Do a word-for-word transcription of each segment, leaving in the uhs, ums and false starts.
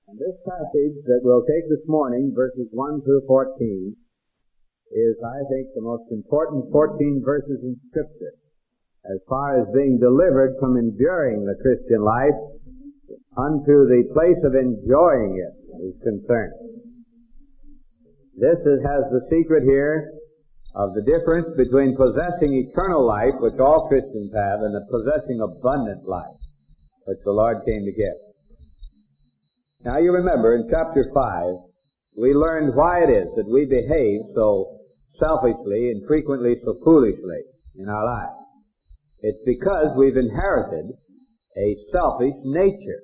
And this passage that we'll take this morning, verses one through fourteen, is, I think, the most important fourteen verses in Scripture as far as being delivered from enduring the Christian life unto the place of enjoying it is concerned. This is, has the secret here of the difference between possessing eternal life, which all Christians have, and the possessing abundant life, which the Lord came to give. Now you remember in chapter five, we learned why it is that we behave so selfishly and frequently so foolishly in our lives. It's because we've inherited a selfish nature.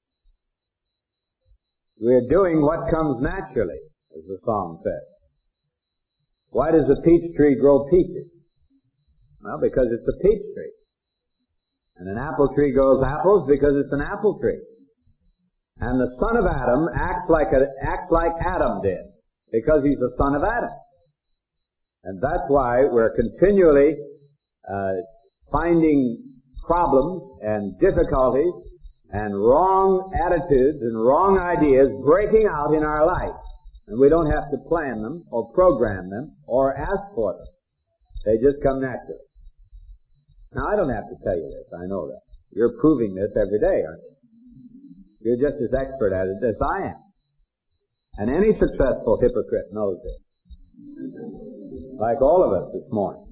We're doing what comes naturally, as the song says. Why does a peach tree grow peaches? Well, because it's a peach tree. And an apple tree grows apples because it's an apple tree. And the son of Adam acts like a, acts like Adam did, because he's the son of Adam. And that's why we're continually uh, finding problems and difficulties and wrong attitudes and wrong ideas breaking out in our life. And we don't have to plan them or program them or ask for them. They just come naturally. Now, I don't have to tell you this. I know that. You're proving this every day, aren't you? You're just as expert at it as I am. And any successful hypocrite knows it. Like all of us this morning.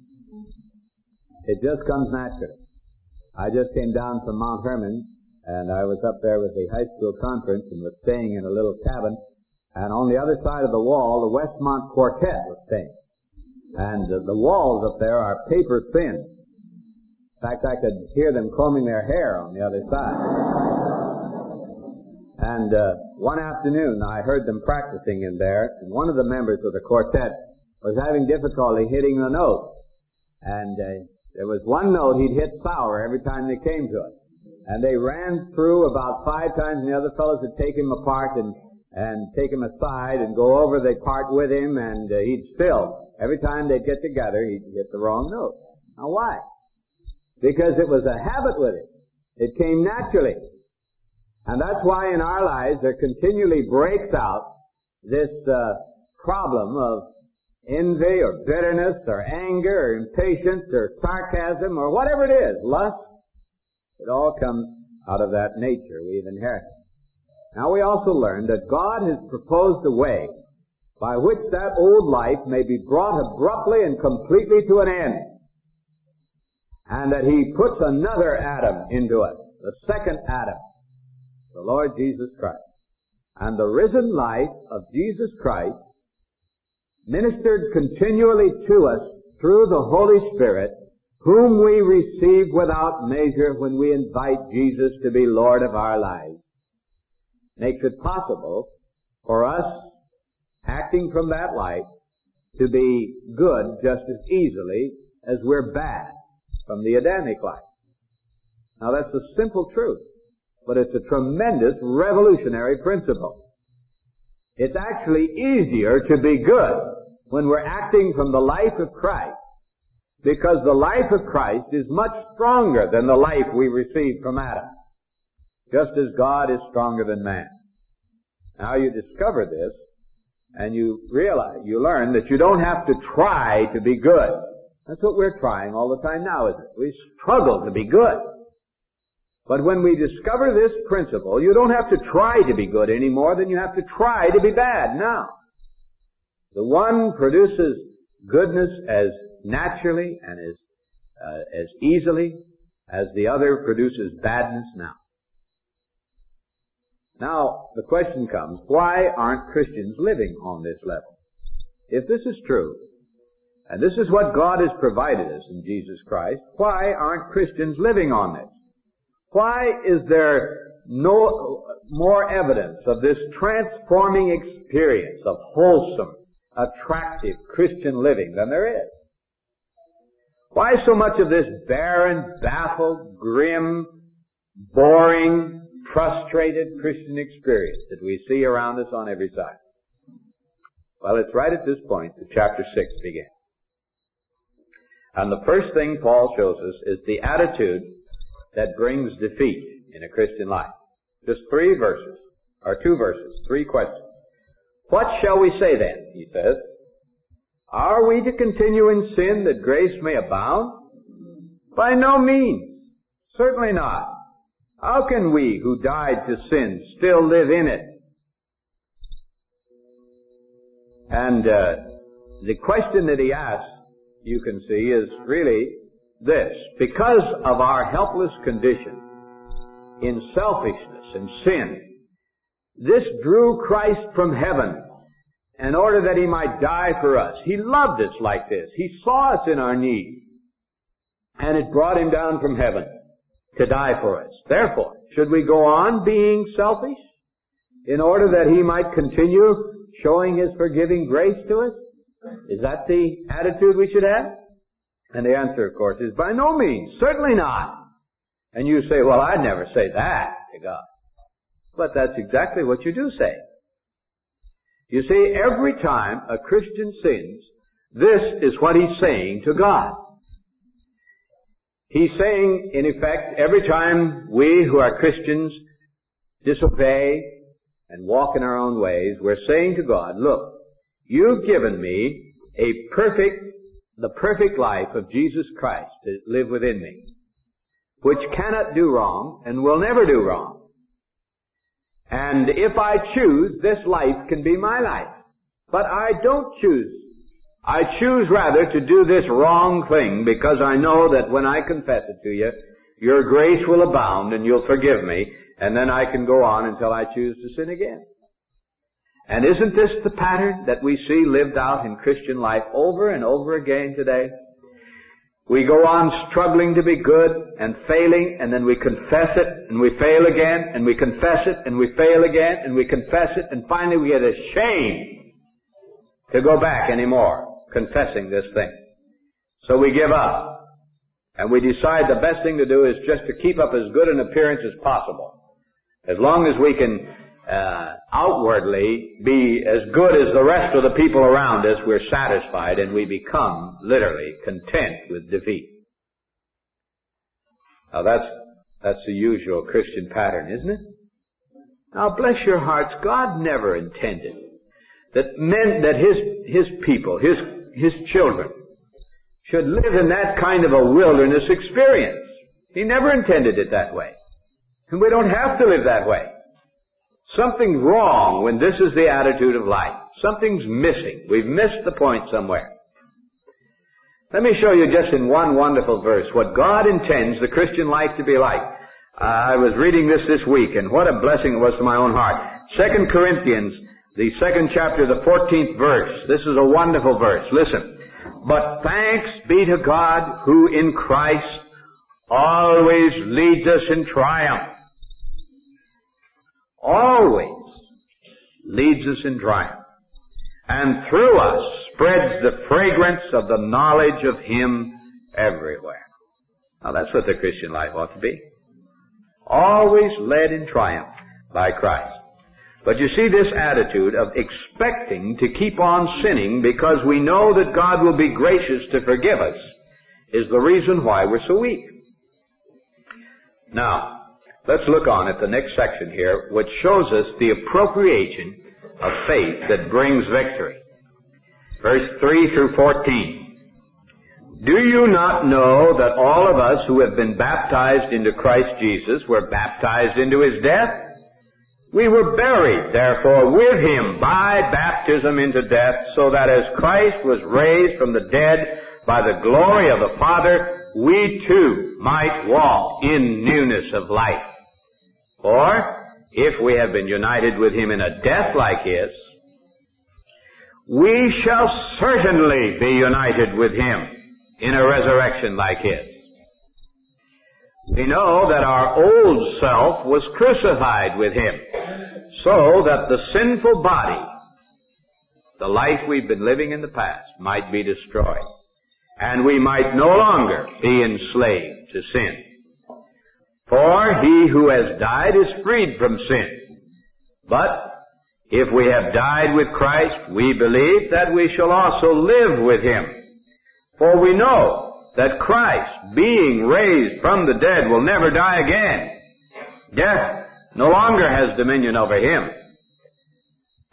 It just comes naturally. I just came down from Mount Hermon, and I was up there with the high school conference and was staying in a little cabin. And on the other side of the wall, the Westmont Quartet was staying. And uh, the walls up there are paper thin. In fact, I could hear them combing their hair on the other side. And uh, one afternoon, I heard them practicing in there, and one of the members of the quartet was having difficulty hitting the note. And uh, there was one note he'd hit sour every time they came to it. And they ran through about five times, and the other fellows would take him apart and and take him aside and go over the part with him, and uh, he'd still, every time they'd get together, he'd hit the wrong note. Now why? Because it was a habit with him. It came naturally. And that's why in our lives there continually breaks out this uh, problem of envy or bitterness or anger or impatience or sarcasm or whatever it is, lust. It all comes out of that nature we've inherited. Now we also learned that God has proposed a way by which that old life may be brought abruptly and completely to an end. And that He puts another Adam into us, the second Adam, the Lord Jesus Christ. And the risen life of Jesus Christ ministered continually to us through the Holy Spirit, whom we receive without measure when we invite Jesus to be Lord of our lives. Makes it possible for us, acting from that life, to be good just as easily as we're bad from the Adamic life. Now that's a simple truth, but it's a tremendous revolutionary principle. It's actually easier to be good when we're acting from the life of Christ, because the life of Christ is much stronger than the life we received from Adam, just as God is stronger than man. Now you discover this, and you realize, you learn that you don't have to try to be good. That's what we're trying all the time now, isn't it? We struggle to be good. But when we discover this principle, you don't have to try to be good any more than you have to try to be bad now. The one produces goodness as naturally and as uh, as easily as the other produces badness now. Now, the question comes, why aren't Christians living on this level? If this is true, and this is what God has provided us in Jesus Christ, why aren't Christians living on this? Why is there no more evidence of this transforming experience of wholesome, attractive Christian living than there is? Why so much of this barren, baffled, grim, boring, frustrated Christian experience that we see around us on every side? Well, it's right at this point that chapter six begins. And the first thing Paul shows us is the attitude that brings defeat in a Christian life. Just three verses or two verses, three questions. What shall we say then, he says? Are we to continue in sin that grace may abound? By no means. Certainly not. How can we who died to sin still live in it? And uh, the question that he asks, you can see, is really this. Because of our helpless condition in selfishness and sin, this drew Christ from heaven in order that he might die for us. He loved us like this. He saw us in our need. And it brought him down from heaven to die for us. Therefore, should we go on being selfish in order that he might continue showing his forgiving grace to us? Is that the attitude we should have? And the answer, of course, is by no means. Certainly not. And you say, well, I'd never say that to God. But that's exactly what you do say. You see, every time a Christian sins, this is what he's saying to God. He's saying, in effect, every time we who are Christians disobey and walk in our own ways, we're saying to God, look, you've given me a perfect, the perfect life of Jesus Christ to live within me, which cannot do wrong and will never do wrong. And if I choose, this life can be my life. But I don't choose. I choose rather to do this wrong thing because I know that when I confess it to you, your grace will abound and you'll forgive me, and then I can go on until I choose to sin again. And isn't this the pattern that we see lived out in Christian life over and over again today? We go on struggling to be good and failing, and then we confess it, and we fail again, and we confess it, and we fail again, and we confess it, and finally we get ashamed to go back anymore, confessing this thing. So we give up, and we decide the best thing to do is just to keep up as good an appearance as possible. As long as we can uh, outwardly be as good as the rest of the people around us, we're satisfied, and we become literally content with defeat. Now that's that's the usual Christian pattern, isn't it? Now bless your hearts, God never intended that men, that his his people, his his children, should live in that kind of a wilderness experience. He never intended it that way, and we don't have to live that way. Something's wrong when this is the attitude of life. Something's missing. We've missed the point somewhere. Let me show you just in one wonderful verse what God intends the Christian life to be like. Uh, I was reading this this week, and what a blessing it was to my own heart. Second Corinthians, the second chapter, the fourteenth verse. This is a wonderful verse. Listen. But thanks be to God who in Christ always leads us in triumph. Always leads us in triumph, and through us spreads the fragrance of the knowledge of Him everywhere. Now that's what the Christian life ought to be. Always led in triumph by Christ. But you see, this attitude of expecting to keep on sinning because we know that God will be gracious to forgive us is the reason why we're so weak. Now, let's look on at the next section here, which shows us the appropriation of faith that brings victory. Verse three through fourteen. Do you not know that all of us who have been baptized into Christ Jesus were baptized into His death? We were buried, therefore, with Him by baptism into death, so that as Christ was raised from the dead by the glory of the Father, we too might walk in newness of life. For if we have been united with Him in a death like His, we shall certainly be united with Him in a resurrection like His. We know that our old self was crucified with Him, so that the sinful body, the life we've been living in the past, might be destroyed, and we might no longer be enslaved to sin. For he who has died is freed from sin. But if we have died with Christ, we believe that we shall also live with Him. For we know that Christ, being raised from the dead, will never die again. Death no longer has dominion over Him.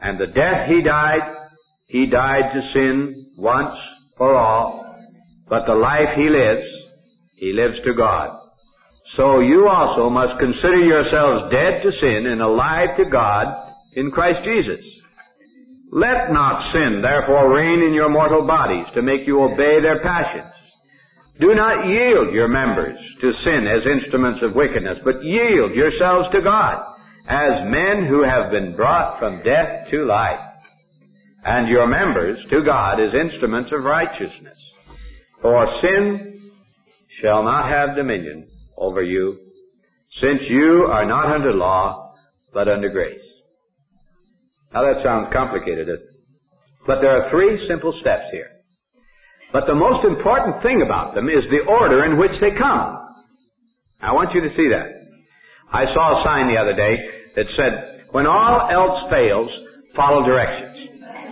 And the death He died, He died to sin once for all. But the life He lives, He lives to God. So you also must consider yourselves dead to sin and alive to God in Christ Jesus. Let not sin therefore reign in your mortal bodies to make you obey their passions. Do not yield your members to sin as instruments of wickedness, but yield yourselves to God as men who have been brought from death to life, and your members to God as instruments of righteousness. For sin shall not have dominion over you, since you are not under law, but under grace. Now that sounds complicated, doesn't it? But there are three simple steps here. But the most important thing about them is the order in which they come. I want you to see that. I saw a sign the other day that said, when all else fails, follow directions.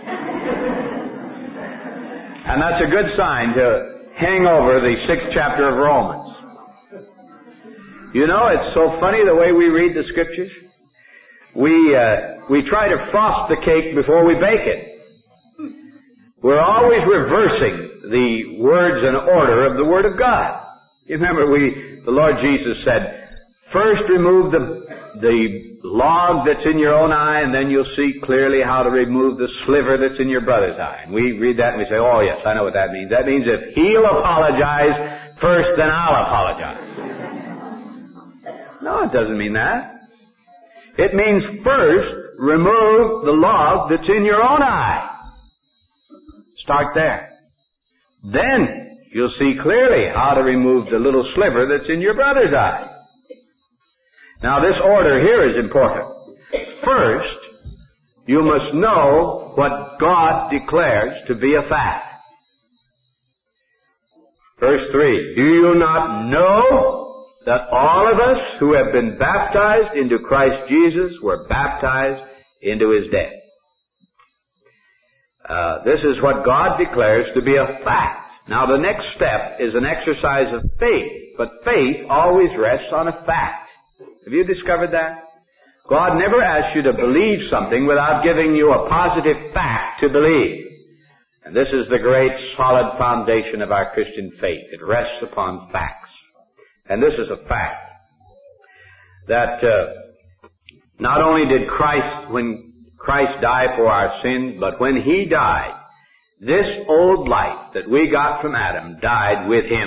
And that's a good sign to hang over the sixth chapter of Romans. You know, it's so funny the way we read the Scriptures. We, uh, we try to frost the cake before we bake it. We're always reversing the words and order of the Word of God. You remember we, the Lord Jesus said, first remove the, the log that's in your own eye, and then you'll see clearly how to remove the sliver that's in your brother's eye. And we read that and we say, oh yes, I know what that means. That means if he'll apologize first, then I'll apologize. No, it doesn't mean that. It means first, remove the log that's in your own eye. Start there. Then you'll see clearly how to remove the little sliver that's in your brother's eye. Now this order here is important. First, you must know what God declares to be a fact. Verse three, do you not know that all of us who have been baptized into Christ Jesus were baptized into His death? Uh, this is what God declares to be a fact. Now the next step is an exercise of faith, but faith always rests on a fact. Have you discovered that? God never asks you to believe something without giving you a positive fact to believe. And this is the great solid foundation of our Christian faith. It rests upon facts. And this is a fact. That uh, not only did Christ, when Christ died for our sins, but when He died, this old life that we got from Adam died with Him.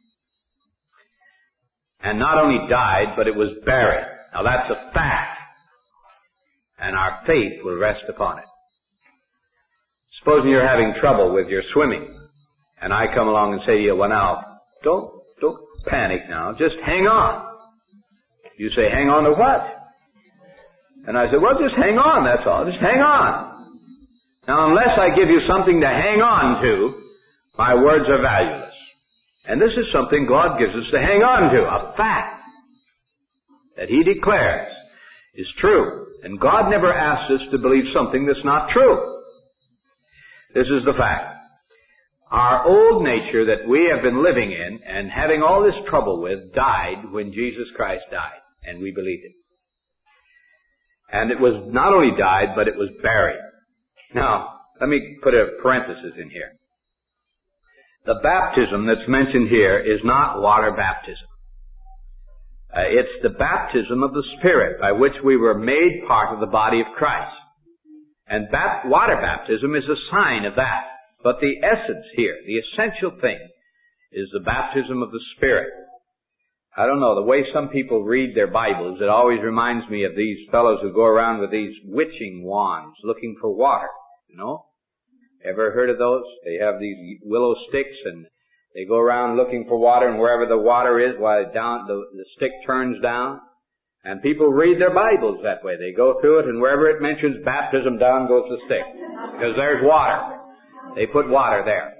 And not only died, but it was buried. Now that's a fact. And our faith will rest upon it. Supposing you're having trouble with your swimming, and I come along and say to you, well now, don't, don't panic now, just hang on. You say, hang on to what? And I said, well, just hang on, that's all. Just hang on. Now, unless I give you something to hang on to, my words are valueless. And this is something God gives us to hang on to, a fact that He declares is true. And God never asks us to believe something that's not true. This is the fact. Our old nature that we have been living in and having all this trouble with died when Jesus Christ died, and we believed it. And it was not only died, but it was buried. Now, let me put a parenthesis in here. The baptism that's mentioned here is not water baptism. Uh, it's the baptism of the Spirit by which we were made part of the body of Christ. And bap- water baptism is a sign of that. But the essence here, the essential thing, is the baptism of the Spirit. I don't know, the way some people read their Bibles, it always reminds me of these fellows who go around with these witching wands looking for water, you know? Ever heard of those? They have these willow sticks and they go around looking for water, and wherever the water is, while down, the, the stick turns down. And people read their Bibles that way. They go through it, and wherever it mentions baptism, down goes the stick. Because there's water. They put water there.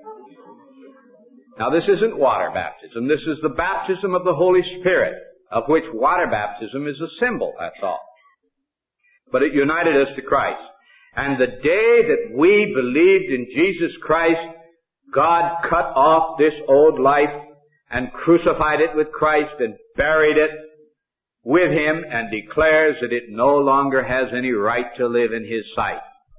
Now this isn't water baptism. This is the baptism of the Holy Spirit, of which water baptism is a symbol, that's all. But it united us to Christ. And the day that we believed in Jesus Christ, God cut off this old life and crucified it with Christ and buried it with Him and declares that it no longer has any right to live in His sight.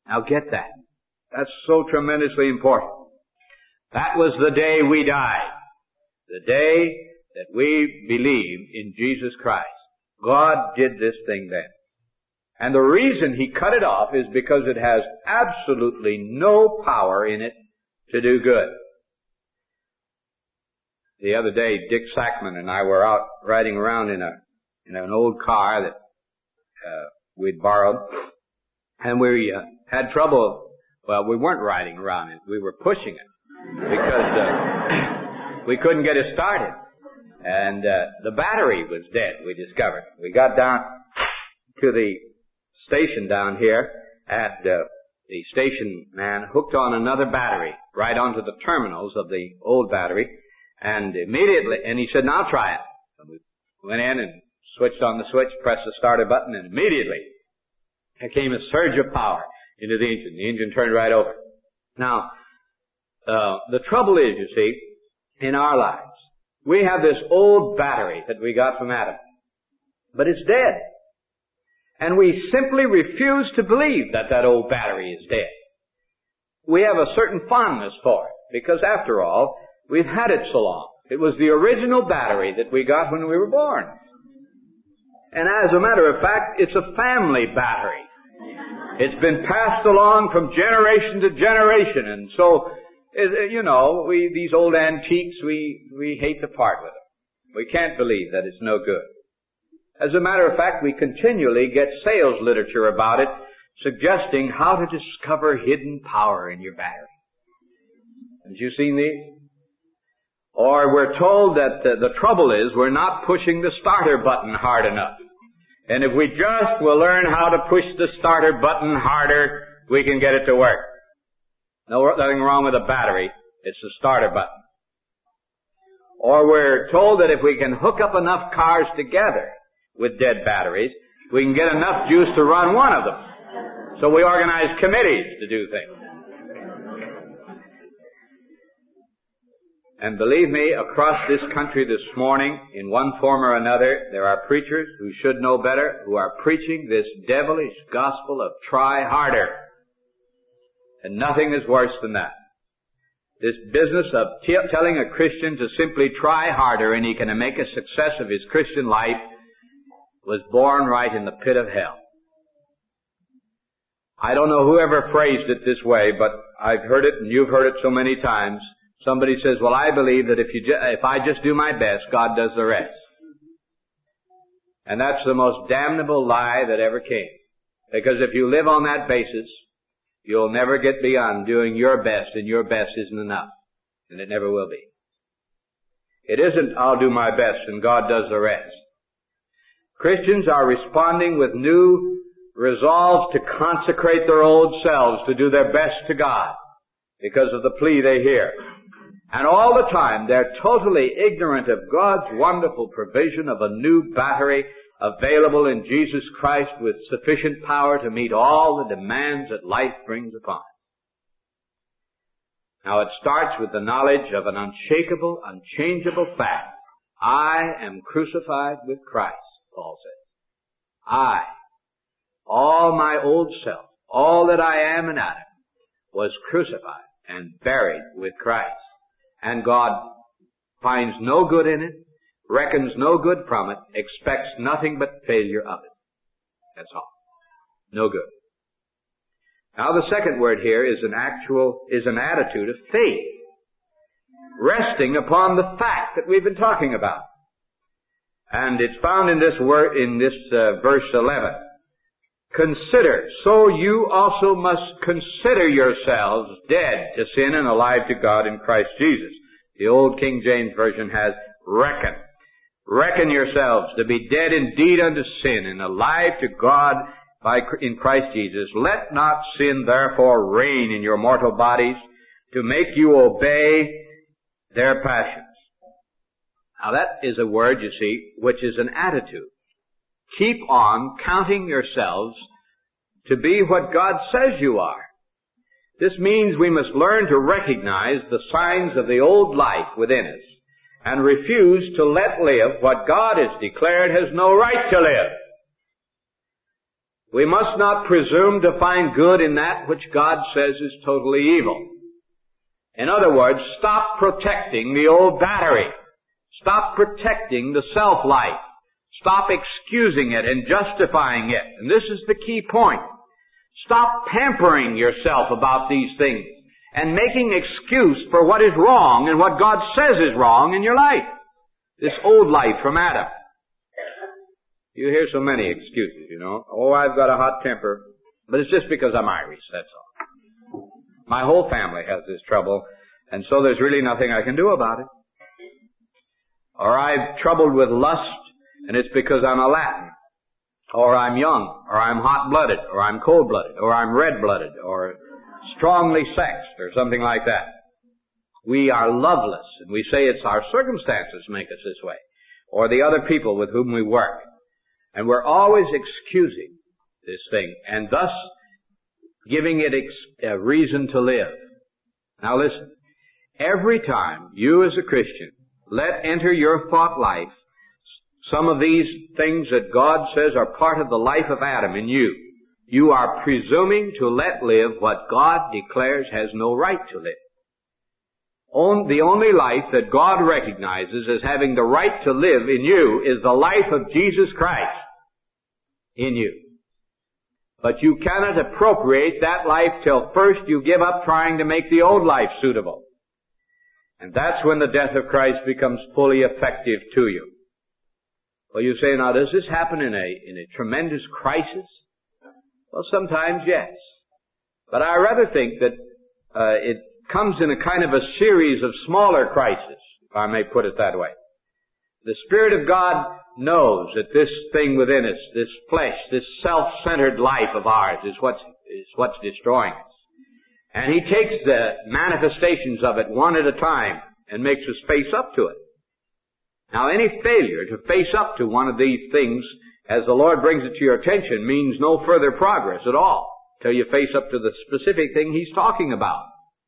Now get that. That's so tremendously important. That was the day we died. The day that we believed in Jesus Christ. God did this thing then. And the reason He cut it off is because it has absolutely no power in it to do good. The other day, Dick Sackman and I were out riding around in a in an old car that uh, we'd borrowed, and we uh, had trouble. Well, we weren't riding around it; we were pushing it because uh, we couldn't get it started, and uh, the battery was dead. We discovered. We got down to the station down here, and uh, the station man hooked on another battery right onto the terminals of the old battery. And immediately, and he said, now try it. So we went in and switched on the switch, pressed the starter button, and immediately there came a surge of power into the engine. The engine turned right over. Now, uh, the trouble is, you see, in our lives, we have this old battery that we got from Adam. But it's dead. And we simply refuse to believe that that old battery is dead. We have a certain fondness for it, because after all, we've had it so long. It was the original battery that we got when we were born. And as a matter of fact, it's a family battery. It's been passed along from generation to generation. And so, you know, we, these old antiques, we, we hate to part with them. We can't believe that it's no good. As a matter of fact, we continually get sales literature about it, suggesting how to discover hidden power in your battery. Haven't you seen these? Or we're told that uh, the trouble is we're not pushing the starter button hard enough. And if we just will learn how to push the starter button harder, we can get it to work. No, nothing wrong with the battery. It's the starter button. Or we're told that if we can hook up enough cars together with dead batteries, we can get enough juice to run one of them. So we organize committees to do things. And believe me, across this country this morning, in one form or another, there are preachers who should know better, who are preaching this devilish gospel of try harder. And nothing is worse than that. This business of t- telling a Christian to simply try harder and he can make a success of his Christian life was born right in the pit of hell. I don't know whoever phrased it this way, but I've heard it and you've heard it so many times. Somebody says, well, I believe that if you ju- if I just do my best, God does the rest. And that's the most damnable lie that ever came. Because if you live on that basis, you'll never get beyond doing your best, and your best isn't enough. And it never will be. It isn't, I'll do my best and God does the rest. Christians are responding with new resolves to consecrate their old selves, to do their best to God, because of the plea they hear. And all the time, they're totally ignorant of God's wonderful provision of a new battery available in Jesus Christ with sufficient power to meet all the demands that life brings upon it. Now, it starts with the knowledge of an unshakable, unchangeable fact. I am crucified with Christ, Paul says. I, all my old self, all that I am in Adam, was crucified and buried with Christ. And God finds no good in it, reckons no good from it, expects nothing but failure of it. That's all. No good. Now the second word here is an actual, is an attitude of faith, resting upon the fact that we've been talking about. And it's found in this word, in this uh, verse eleven. Consider, so you also must consider yourselves dead to sin and alive to God in Christ Jesus. The old King James Version has reckon. Reckon yourselves to be dead indeed unto sin and alive to God by, in Christ Jesus. Let not sin therefore reign in your mortal bodies to make you obey their passions. Now that is a word, you see, which is an attitude. Keep on counting yourselves to be what God says you are. This means we must learn to recognize the signs of the old life within us and refuse to let live what God has declared has no right to live. We must not presume to find good in that which God says is totally evil. In other words, stop protecting the old battery. Stop protecting the self-life. Stop excusing it and justifying it. And this is the key point. Stop pampering yourself about these things and making excuse for what is wrong and what God says is wrong in your life. This old life from Adam. You hear so many excuses, you know. Oh, I've got a hot temper. But it's just because I'm Irish, that's all. My whole family has this trouble, and so there's really nothing I can do about it. Or I've troubled with lust, and it's because I'm a Latin. Or I'm young, or I'm hot-blooded, or I'm cold-blooded, or I'm red-blooded, or strongly sexed, or something like that. We are loveless, and we say it's our circumstances make us this way, or the other people with whom we work. And we're always excusing this thing, and thus giving it ex- a reason to live. Now listen, every time you as a Christian let enter your thought life some of these things that God says are part of the life of Adam in you, you are presuming to let live what God declares has no right to live. On, the only life that God recognizes as having the right to live in you is the life of Jesus Christ in you. But you cannot appropriate that life till first you give up trying to make the old life suitable. And that's when the death of Christ becomes fully effective to you. Well, you say, now, does this happen in a, in a tremendous crisis? Well, sometimes, yes. But I rather think that uh, it comes in a kind of a series of smaller crises, if I may put it that way. The Spirit of God knows that this thing within us, this flesh, this self-centered life of ours is what's, is what's destroying us. And He takes the manifestations of it one at a time and makes us face up to it. Now, any failure to face up to one of these things as the Lord brings it to your attention means no further progress at all till you face up to the specific thing He's talking about.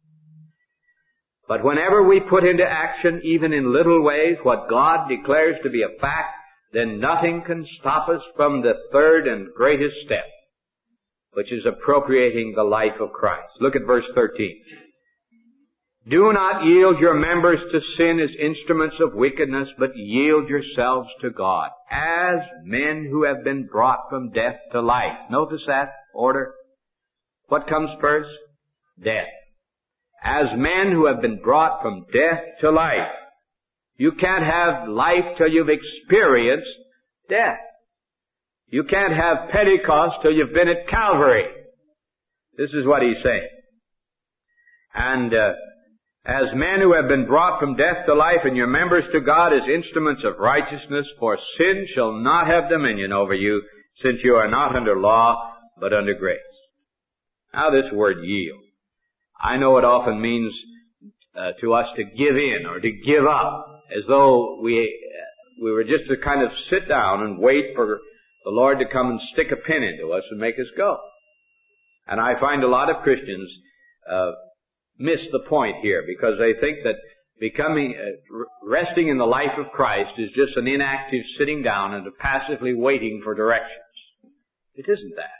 But whenever we put into action, even in little ways, what God declares to be a fact, then nothing can stop us from the third and greatest step, which is appropriating the life of Christ. Look at verse thirteen. Do not yield your members to sin as instruments of wickedness, but yield yourselves to God as men who have been brought from death to life. Notice that order. What comes first? Death. As men who have been brought from death to life. You can't have life till you've experienced death. You can't have Pentecost till you've been at Calvary. This is what he's saying. And uh, as men who have been brought from death to life, and your members to God as instruments of righteousness, for sin shall not have dominion over you, since you are not under law, but under grace. Now this word yield. I know it often means uh, to us to give in or to give up, as though we uh, we were just to kind of sit down and wait for the Lord to come and stick a pin into us and make us go. And I find a lot of Christians uh, miss the point here, because they think that becoming, uh, resting in the life of Christ is just an inactive sitting down and passively waiting for directions. It isn't that.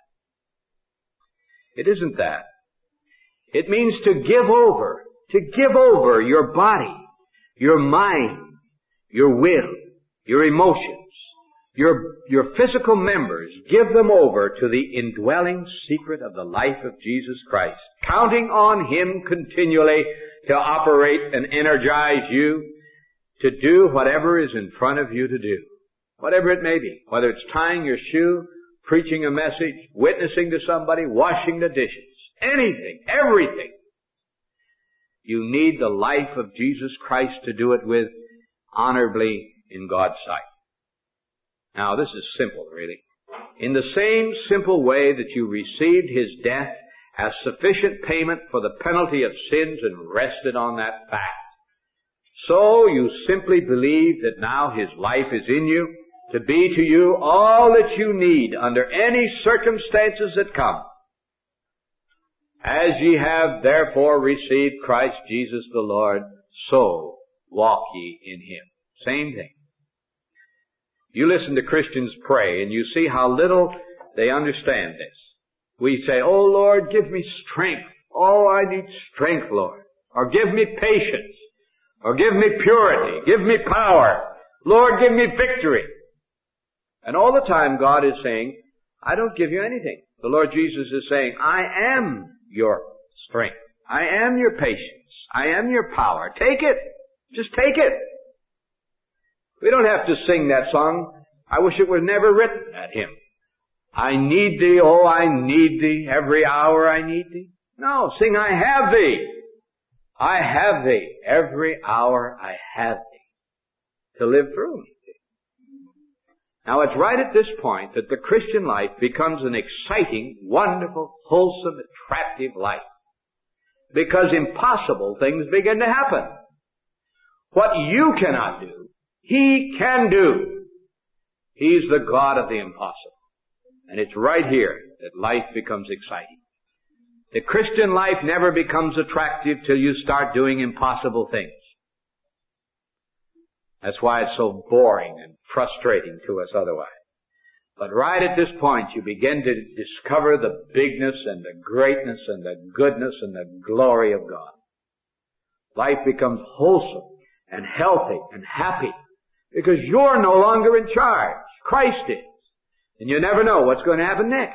It isn't that. It means to give over, to give over your body, your mind, your will, your emotions, your, your physical members. Give them over to the indwelling secret of the life of Jesus Christ, counting on Him continually to operate and energize you to do whatever is in front of you to do, whatever it may be, whether it's tying your shoe, preaching a message, witnessing to somebody, washing the dishes. Anything, everything. You need the life of Jesus Christ to do it with honorably in God's sight. Now, this is simple, really. In the same simple way that you received His death as sufficient payment for the penalty of sins and rested on that fact, so you simply believe that now His life is in you to be to you all that you need under any circumstances that come. As ye have therefore received Christ Jesus the Lord, so walk ye in Him. Same thing. You listen to Christians pray, and you see how little they understand this. We say, oh Lord, give me strength. Oh, I need strength, Lord. Or give me patience. Or give me purity. Give me power. Lord, give me victory. And all the time God is saying, I don't give you anything. The Lord Jesus is saying, I am your strength. I am your patience. I am your power. Take it. Just take it. We don't have to sing that song. I wish it was never written at him. I need thee, oh, I need thee. Every hour I need thee. No, sing, I have thee. I have thee. Every hour I have thee to live through me. Now it's right at this point that the Christian life becomes an exciting, wonderful, wholesome, attractive life. Because impossible things begin to happen. What you cannot do, He can do. He's the God of the impossible. And it's right here that life becomes exciting. The Christian life never becomes attractive till you start doing impossible things. That's why it's so boring and frustrating to us otherwise. But right at this point, you begin to discover the bigness and the greatness and the goodness and the glory of God. Life becomes wholesome and healthy and happy because you're no longer in charge. Christ is. And you never know what's going to happen next.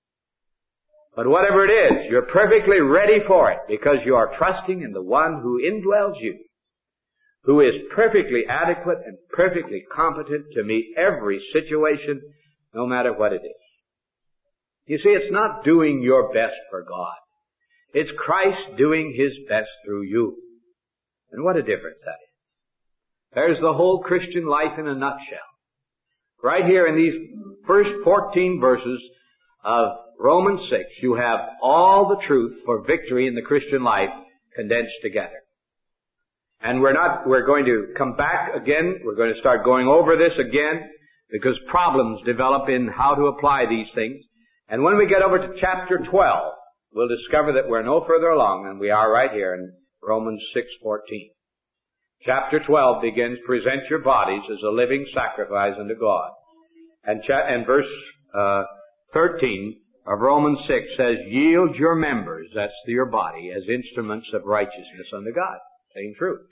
But whatever it is, you're perfectly ready for it because you are trusting in the one who indwells you, who is perfectly adequate and perfectly competent to meet every situation, no matter what it is. You see, it's not doing your best for God. It's Christ doing His best through you. And what a difference that is. There's the whole Christian life in a nutshell. Right here in these first fourteen verses of Romans six, you have all the truth for victory in the Christian life condensed together. And we're not, we're going to come back again. We're going to start going over this again because problems develop in how to apply these things. And when we get over to chapter twelve, we'll discover that we're no further along than we are right here in Romans six fourteen. Chapter twelve begins, present your bodies as a living sacrifice unto God. And, cha- and verse uh, thirteen of Romans six says, yield your members, that's your body, as instruments of righteousness unto God. Same truth.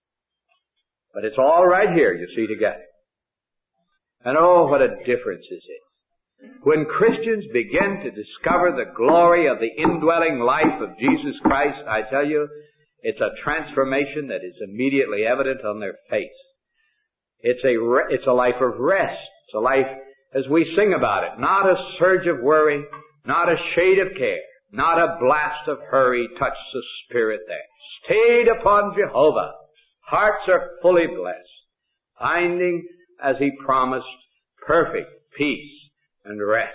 But it's all right here, you see, together. And oh, what a difference this is. When Christians begin to discover the glory of the indwelling life of Jesus Christ, I tell you, it's a transformation that is immediately evident on their face. It's a, re- it's a life of rest. It's a life, as we sing about it, not a surge of worry, not a shade of care, not a blast of hurry touch the spirit there. Stayed upon Jehovah. Hearts are fully blessed, finding, as He promised, perfect peace and rest.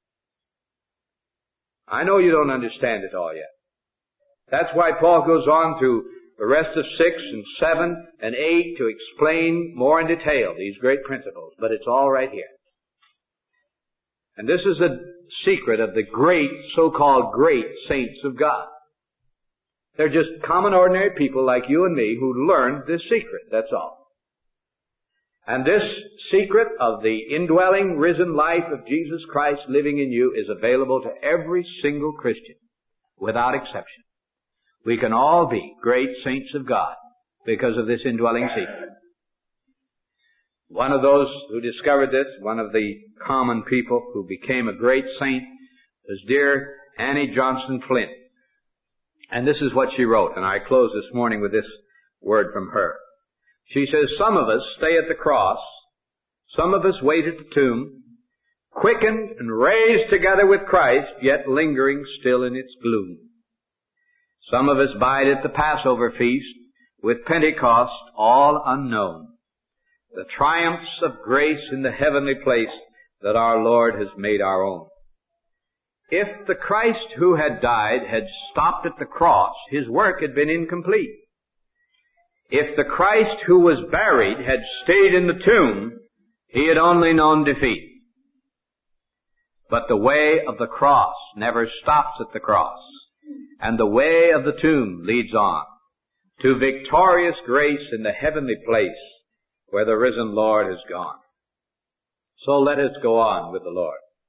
I know you don't understand it all yet. That's why Paul goes on through the rest of six and seven and eight to explain more in detail these great principles. But it's all right here. And this is a secret of the great, so-called great saints of God. They're just common, ordinary people like you and me who learned this secret, that's all. And this secret of the indwelling, risen life of Jesus Christ living in you is available to every single Christian, without exception. We can all be great saints of God because of this indwelling secret. One of those who discovered this, one of the common people who became a great saint, was dear Annie Johnson Flint. And this is what she wrote, and I close this morning with this word from her. She says, some of us stay at the cross, some of us wait at the tomb, quickened and raised together with Christ, yet lingering still in its gloom. Some of us bide at the Passover feast, with Pentecost all unknown, the triumphs of grace in the heavenly place that our Lord has made our own. If the Christ who had died had stopped at the cross, His work had been incomplete. If the Christ who was buried had stayed in the tomb, He had only known defeat. But the way of the cross never stops at the cross, and the way of the tomb leads on to victorious grace in the heavenly place where the risen Lord has gone. So let us go on with the Lord.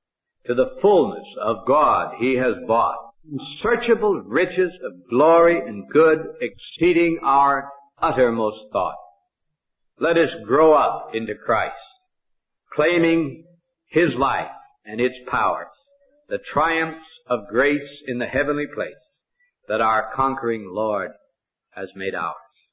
to the fullness of God He has bought. Unsearchable riches of glory and good exceeding our uttermost thought. Let us grow up into Christ, claiming His life and its powers, the triumphs of grace in the heavenly place that our conquering Lord has made ours.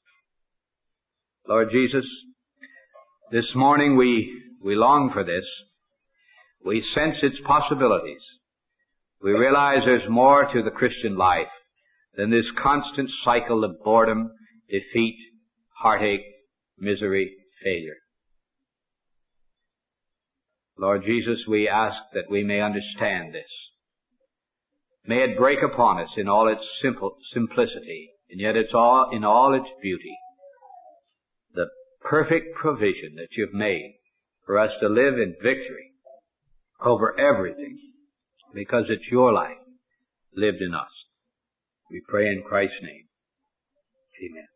Lord Jesus, this morning we, we long for this. We sense its possibilities. We realize there's more to the Christian life than this constant cycle of boredom, defeat, heartache, misery, failure. Lord Jesus, we ask that we may understand this. May it break upon us in all its simple simplicity, and yet it's all in all its beauty. The perfect provision that you've made for us to live in victory over everything, because it's your life lived in us. We pray in Christ's name. Amen.